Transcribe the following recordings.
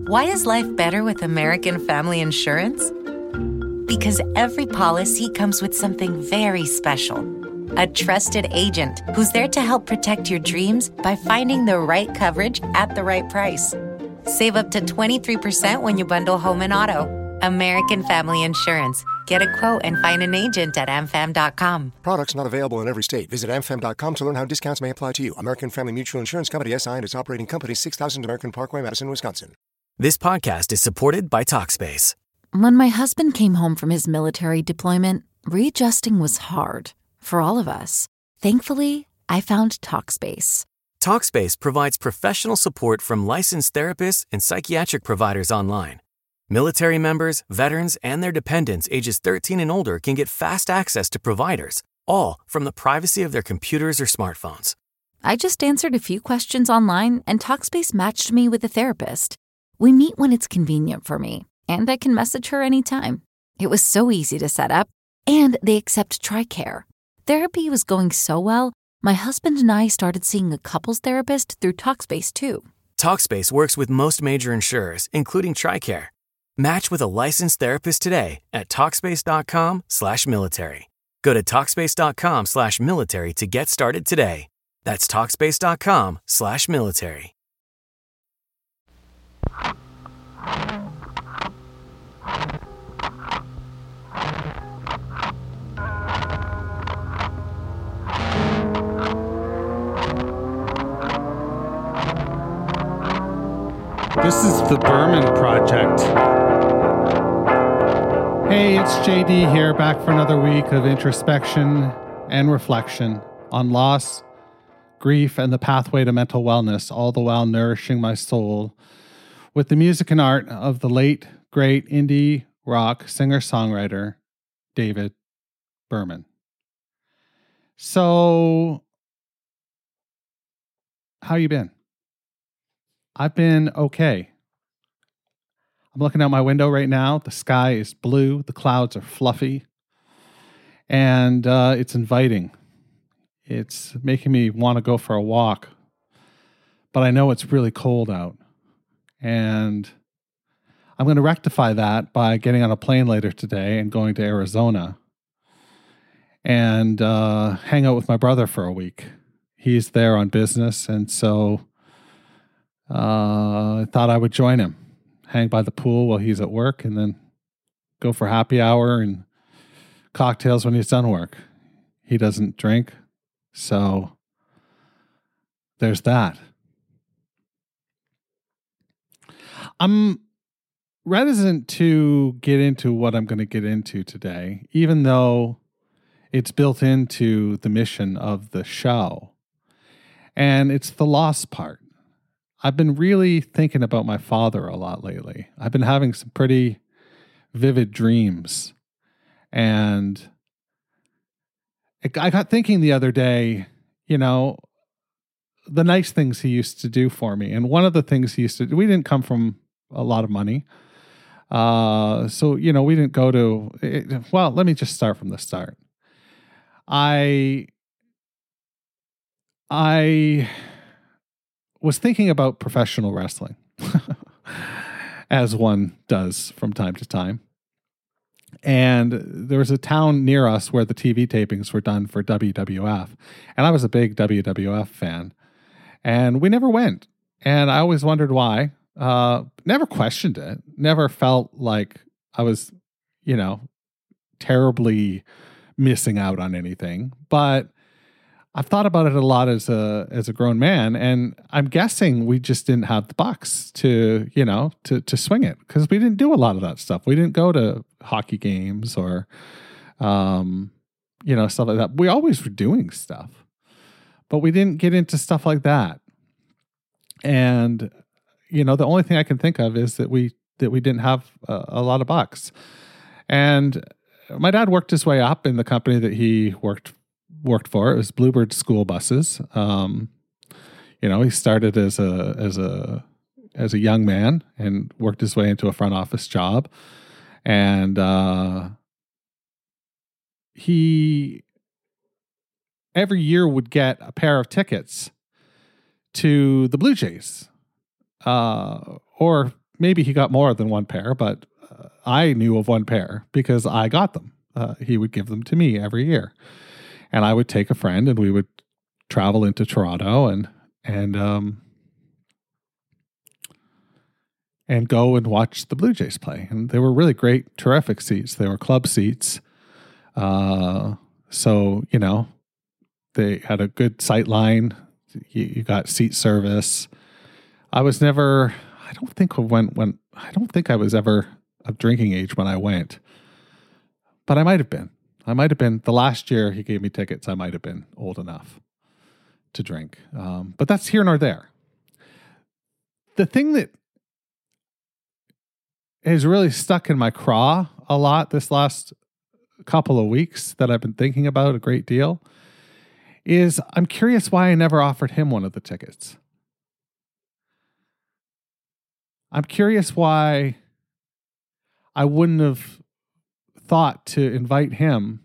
Why is life better with American Family Insurance? Because every policy comes with something very special. A trusted agent who's there to help protect your dreams by finding the right coverage at the right price. Save up to 23% when you bundle home and auto. American Family Insurance. Get a quote and find an agent at amfam.com. Products not available in every state. Visit amfam.com to learn how discounts may apply to you. American Family Mutual Insurance Company, SI, and its operating company, 6000 American Parkway, Madison, Wisconsin. This podcast is supported by Talkspace. When my husband came home from his military deployment, readjusting was hard for all of us. Thankfully, I found Talkspace. Talkspace provides professional support from licensed therapists and psychiatric providers online. Military members, veterans, and their dependents ages 13 and older can get fast access to providers, all from the privacy of their computers or smartphones. I just answered a few questions online, and Talkspace matched me with a therapist. We meet when it's convenient for me, and I can message her anytime. It was so easy to set up, and they accept TRICARE. Therapy was going so well, my husband and I started seeing a couples therapist through Talkspace too. Talkspace works with most major insurers, including TRICARE. Match with a licensed therapist today at Talkspace.com/military. Go to Talkspace.com/military to get started today. That's Talkspace.com/military. This is the Berman Project. Hey, it's JD here, back for another week of introspection and reflection on loss, grief, and the pathway to mental wellness, all the while nourishing my soul with the music and art of the late, great indie rock singer-songwriter, David Berman. So, how you been? I've been okay. I'm looking out my window right now. The sky is blue. The clouds are fluffy. And it's inviting. It's making me want to go for a walk. But I know it's really cold out. And I'm going to rectify that by getting on a plane later today and going to Arizona. And hang out with my brother for a week. He's there on business. And so I thought I would join him. Hang by the pool while he's at work, and then go for happy hour and cocktails when he's done work. He doesn't drink, so there's that. I'm reticent to get into what I'm going to get into today, even though it's built into the mission of the show. And it's the loss part. I've been really thinking about my father a lot lately. I've been having some pretty vivid dreams. And I got thinking the other day, you know, the nice things he used to do for me. And one of the things he used to do, we didn't come from a lot of money. So, you know, we didn't go to, well, let me just start from the start. I was thinking about professional wrestling, as one does from time to time. And there was a town near us where the TV tapings were done for WWF. And I was a big WWF fan. And we never went. And I always wondered why. Never questioned it. Never felt like I was, you know, terribly missing out on anything. But I've thought about it a lot as a grown man, and I'm guessing we just didn't have the bucks to, you know, to swing it, because we didn't do a lot of that stuff. We didn't go to hockey games or, you know, stuff like that. We always were doing stuff, but we didn't get into stuff like that. And, you know, the only thing I can think of is that we didn't have a lot of bucks. And my dad worked his way up in the company that he worked for. It was Bluebird School Buses. You know, he started as a young man and worked his way into a front office job. And he every year would get a pair of tickets to the Blue Jays, or maybe he got more than one pair, but I knew of one pair because I got them. He would give them to me every year. And I would take a friend and we would travel into Toronto and go and watch the Blue Jays play. And they were really great, terrific seats. They were club seats. So, you know, they had a good sight line. You got seat service. I was never, I don't think I was ever of drinking age when I went, but I might have been. The last year he gave me tickets, I might have been old enough to drink. But that's here nor there. The thing that has really stuck in my craw a lot this last couple of weeks that I've been thinking about a great deal is I'm curious why I never offered him one of the tickets. I'm curious why I wouldn't have thought to invite him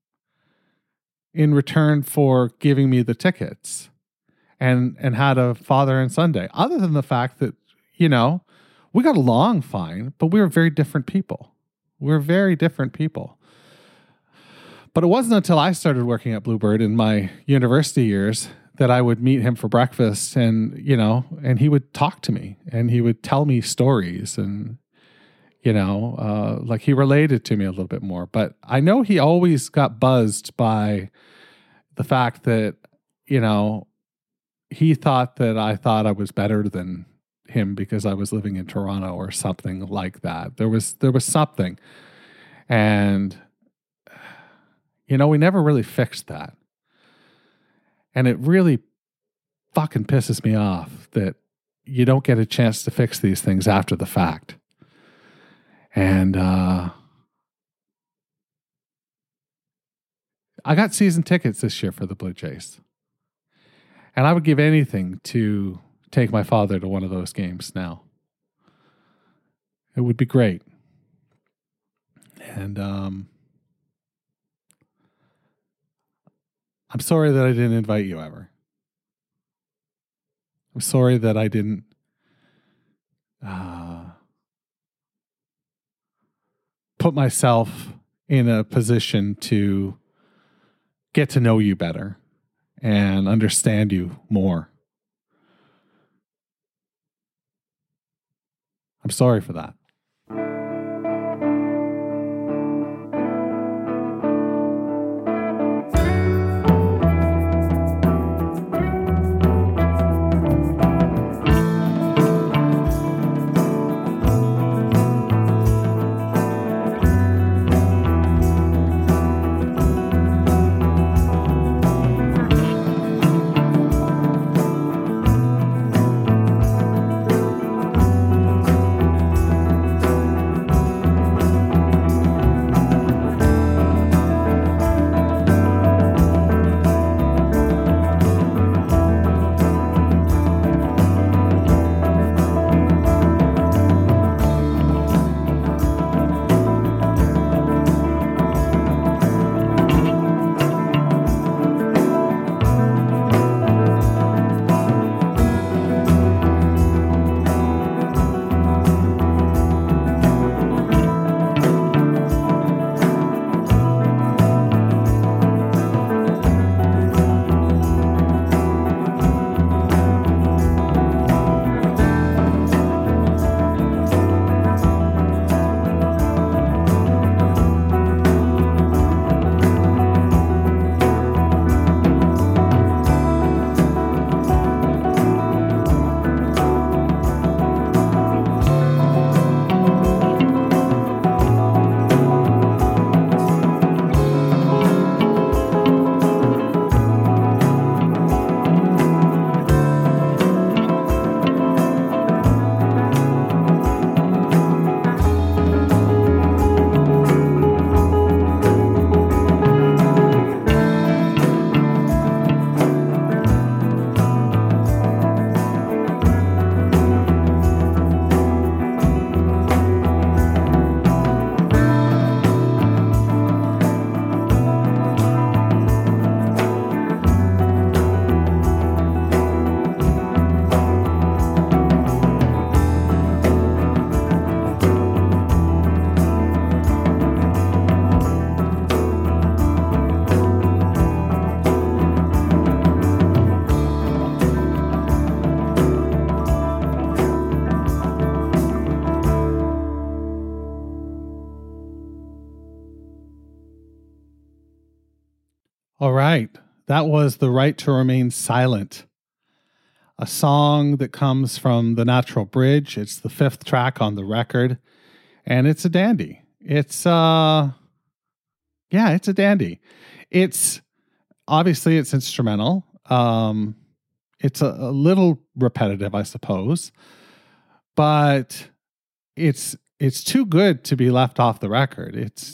in return for giving me the tickets and had a father and Sunday, other than the fact that, you know, we got along fine, but we were very different people. We're very different people. But it wasn't until I started working at Bluebird in my university years that I would meet him for breakfast and, you know, and he would talk to me and he would tell me stories and, you know, like he related to me a little bit more. But I know he always got buzzed by the fact that, you know, he thought that I thought I was better than him because I was living in Toronto or something like that. There was something. And, you know, we never really fixed that. And it really fucking pisses me off that you don't get a chance to fix these things after the fact. And I got season tickets this year for the Blue Jays. And I would give anything to take my father to one of those games now. It would be great. And I'm sorry that I didn't invite you ever. I'm sorry that I didn't put myself in a position to get to know you better and understand you more. I'm sorry for that. right. That was The Right to Remain Silent, a song that comes from The Natural Bridge. It's the 5th track on the record, and it's a dandy. It's a dandy. It's obviously it's instrumental. It's a little repetitive, I suppose, but it's too good to be left off the record.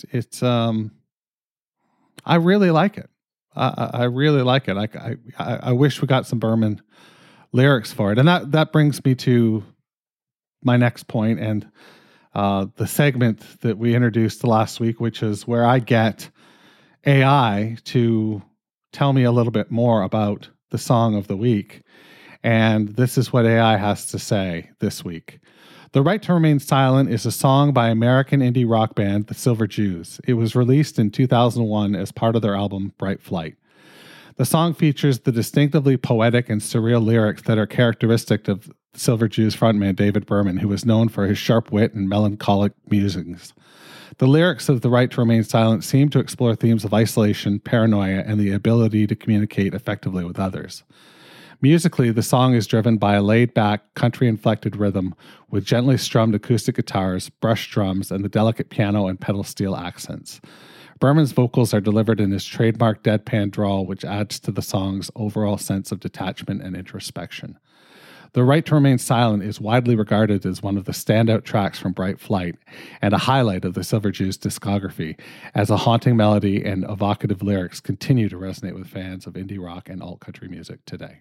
I really like it. I really like it. I wish we got some Berman lyrics for it. And that brings me to my next point and the segment that we introduced last week, which is where I get AI to tell me a little bit more about the song of the week. And this is what AI has to say this week. The Right to Remain Silent is a song by American indie rock band The Silver Jews. It was released in 2001 as part of their album Bright Flight. The song features the distinctively poetic and surreal lyrics that are characteristic of the Silver Jews frontman David Berman, who was known for his sharp wit and melancholic musings. The lyrics of The Right to Remain Silent seem to explore themes of isolation, paranoia, and the ability to communicate effectively with others. Musically, the song is driven by a laid-back, country-inflected rhythm with gently strummed acoustic guitars, brush drums, and the delicate piano and pedal steel accents. Berman's vocals are delivered in his trademark deadpan drawl, which adds to the song's overall sense of detachment and introspection. The Right to Remain Silent is widely regarded as one of the standout tracks from Bright Flight and a highlight of the Silver Jews' discography, as a haunting melody and evocative lyrics continue to resonate with fans of indie rock and alt-country music today.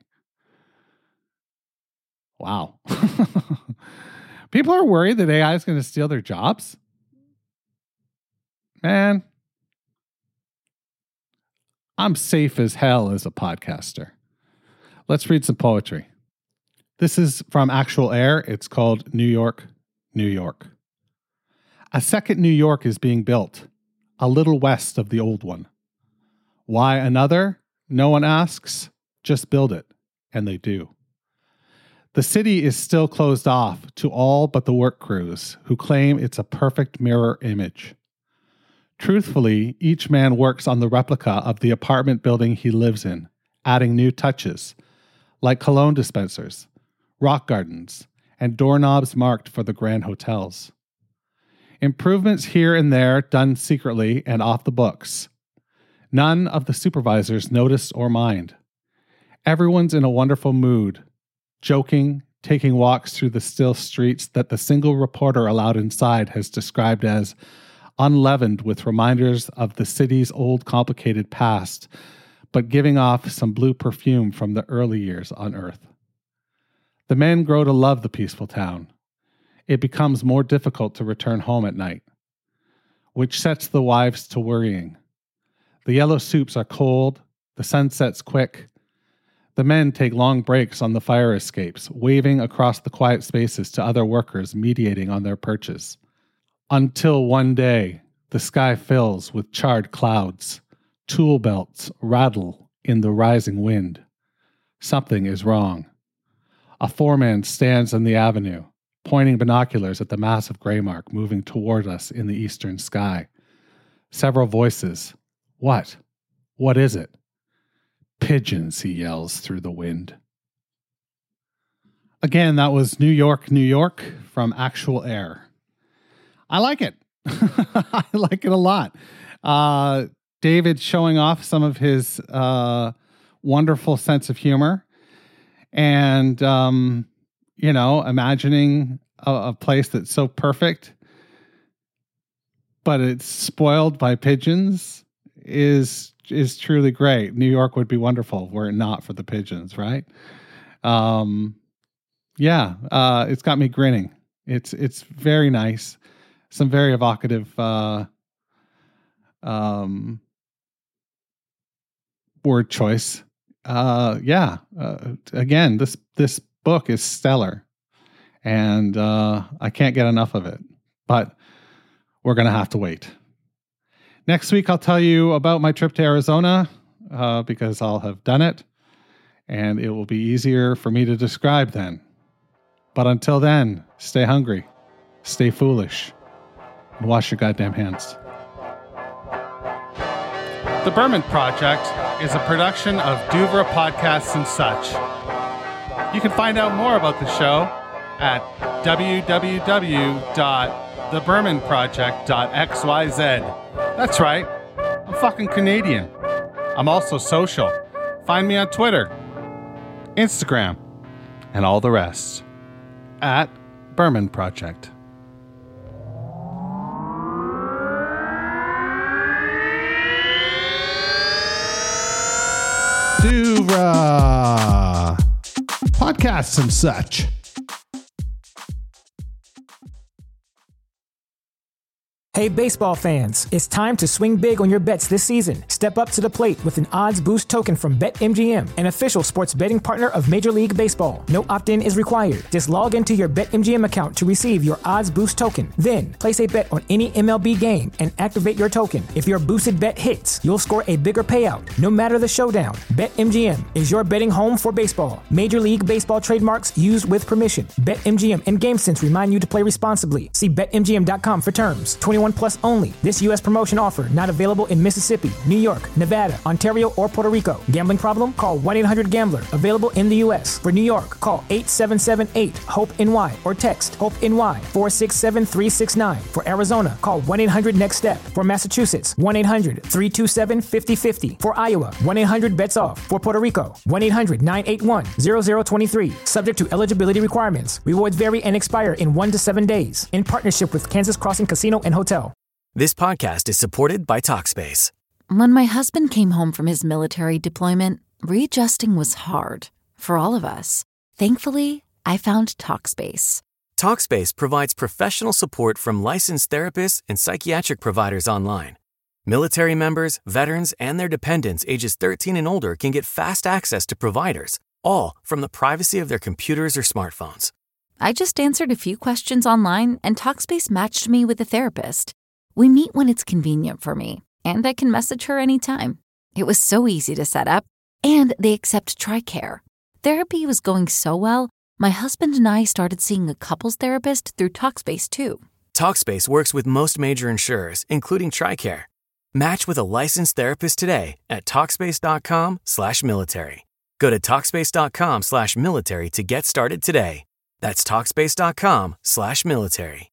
Wow. People are worried that AI is going to steal their jobs? Man, I'm safe as hell as a podcaster. Let's read some poetry. This is from Actual Air. It's called New York, New York. A second New York is being built, a little west of the old one. Why another? No one asks. Just build it, and they do. The city is still closed off to all but the work crews, who claim it's a perfect mirror image. Truthfully, each man works on the replica of the apartment building he lives in, adding new touches, like cologne dispensers, rock gardens, and doorknobs marked for the grand hotels. Improvements here and there done secretly and off the books. None of the supervisors notice or mind. Everyone's in a wonderful mood, joking, taking walks through the still streets that the single reporter allowed inside has described as unleavened with reminders of the city's old complicated past, but giving off some blue perfume from the early years on Earth. The men grow to love the peaceful town. It becomes more difficult to return home at night, which sets the wives to worrying. The yellow soups are cold, the sun sets quick. The men take long breaks on the fire escapes, waving across the quiet spaces to other workers mediating on their perches. Until one day, the sky fills with charred clouds. Tool belts rattle in the rising wind. Something is wrong. A foreman stands on the avenue, pointing binoculars at the massive gray mark moving toward us in the eastern sky. Several voices. What? What is it? Pigeons, he yells through the wind. Again, that was New York, New York from Actual Air. I like it. I like it a lot. David showing off some of his wonderful sense of humor and, imagining a place that's so perfect, but it's spoiled by pigeons is truly great. New York would be wonderful were it not for the pigeons, right? It's got me grinning. It's very nice. Some very evocative word choice. Again, this book is stellar, and I can't get enough of it. But we're going to have to wait. Next week, I'll tell you about my trip to Arizona because I'll have done it, and it will be easier for me to describe then. But until then, stay hungry, stay foolish, and wash your goddamn hands. The Berman Project is a production of Duvra Podcasts and Such. You can find out more about the show at www.thebermanproject.xyz. That's right, I'm fucking Canadian. I'm also social. Find me on Twitter, Instagram, and all the rest at Berman Project. Duvra Podcasts and Such. Hey baseball fans, it's time to swing big on your bets this season. Step up to the plate with an odds boost token from BetMGM, an official sports betting partner of Major League Baseball. No opt-in is required. Just log into your BetMGM account to receive your odds boost token. Then, place a bet on any MLB game and activate your token. If your boosted bet hits, you'll score a bigger payout, no matter the showdown. BetMGM is your betting home for baseball. Major League Baseball trademarks used with permission. BetMGM and GameSense remind you to play responsibly. See BetMGM.com for terms. 21 plus only. This U.S. promotion offer not available in Mississippi, New York, Nevada, Ontario, or Puerto Rico. Gambling problem? Call 1-800-GAMBLER. Available in the U.S. For New York, call 877-8-HOPE-NY or text HOPE-NY 467-369. For Arizona, call 1-800-NEXT-STEP. For Massachusetts, 1-800-327-5050. For Iowa, 1-800-BETS-OFF. For Puerto Rico, 1-800-981-0023. Subject to eligibility requirements. Rewards vary and expire in 1 to 7 days. In partnership with Kansas Crossing Casino and Hotel. This podcast is supported by Talkspace. When my husband came home from his military deployment, readjusting was hard for all of us. Thankfully, I found Talkspace. Talkspace provides professional support from licensed therapists and psychiatric providers online. Military members, veterans, and their dependents ages 13 and older can get fast access to providers, all from the privacy of their computers or smartphones. I just answered a few questions online, and Talkspace matched me with a therapist. We meet when it's convenient for me, and I can message her anytime. It was so easy to set up, and they accept TRICARE. Therapy was going so well, my husband and I started seeing a couples therapist through Talkspace too. Talkspace works with most major insurers, including TRICARE. Match with a licensed therapist today at Talkspace.com/military. Go to Talkspace.com/military to get started today. That's Talkspace.com/military.